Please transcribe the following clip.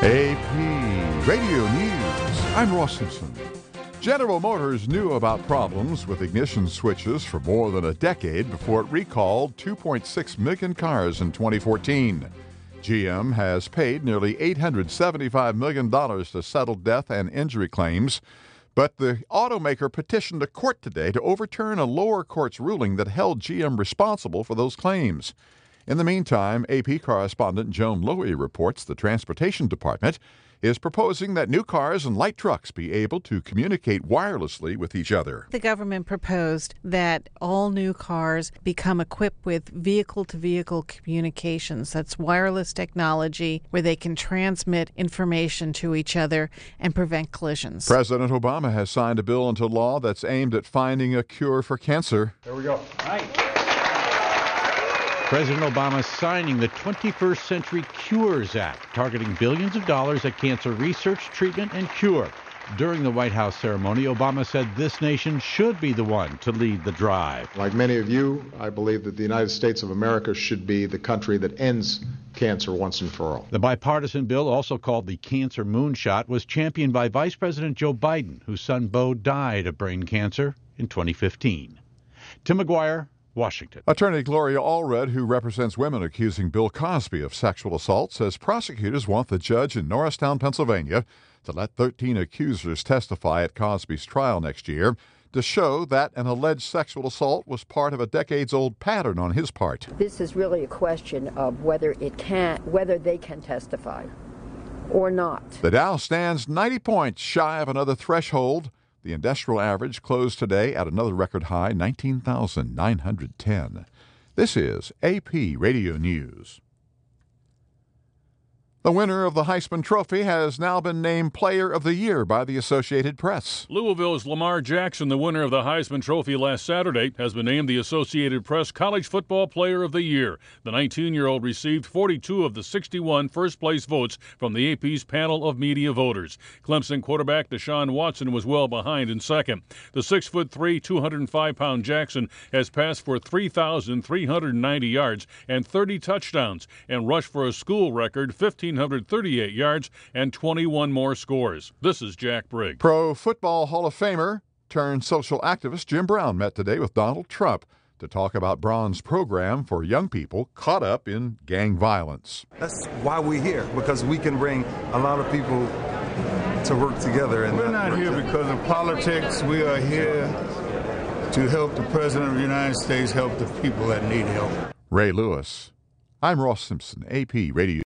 AP Radio News. I'm Ross Simpson. General Motors knew about problems with ignition switches for more than a decade before it recalled 2.6 million cars in 2014. GM has paid nearly $875 million to settle death and injury claims, but the automaker petitioned a court today to overturn a lower court's ruling that held GM responsible for those claims. In the meantime, AP correspondent Joan Lowy reports the Transportation Department is proposing that new cars and light trucks be able to communicate wirelessly with each other. The government proposed that all new cars become equipped with vehicle-to-vehicle communications. That's wireless technology where they can transmit information to each other and prevent collisions. President Obama has signed a bill into law that's aimed at finding a cure for cancer. There we go. All right. President Obama signing the 21st Century Cures Act, targeting billions of dollars at cancer research, treatment, and cure. During the White House ceremony, Obama said this nation should be the one to lead the drive. Like many of you, I believe that the United States of America should be the country that ends cancer once and for all. The bipartisan bill, also called the Cancer Moonshot, was championed by Vice President Joe Biden, whose son Beau died of brain cancer in 2015. Tim McGuire, Washington. Attorney Gloria Allred, who represents women accusing Bill Cosby of sexual assault, says prosecutors want the judge in Norristown, Pennsylvania, to let 13 accusers testify at Cosby's trial next year to show that an alleged sexual assault was part of a decades-old pattern on his part. This is really a question of whether they can testify or not. The Dow stands 90 points shy of another threshold. The industrial average closed today at another record high, 19,910. This is AP Radio News. The winner of the Heisman Trophy has now been named Player of the Year by the Associated Press. Louisville's Lamar Jackson, the winner of the Heisman Trophy last Saturday, has been named the Associated Press College Football Player of the Year. The 19-year-old received 42 of the 61 first-place votes from the AP's panel of media voters. Clemson quarterback Deshaun Watson was well behind in second. The 6'3", 205-pound Jackson has passed for 3,390 yards and 30 touchdowns and rushed for a school record 1,538 yards and 21 more scores. This is Jack Brigg. Pro Football Hall of Famer turned social activist Jim Brown met today with Donald Trump to talk about Brown's program for young people caught up in gang violence. That's why we're here, because we can bring a lot of people to work together. And we're not here because of politics. We are here to help the President of the United States help the people that need help. Ray Lewis. I'm Ross Simpson, AP Radio.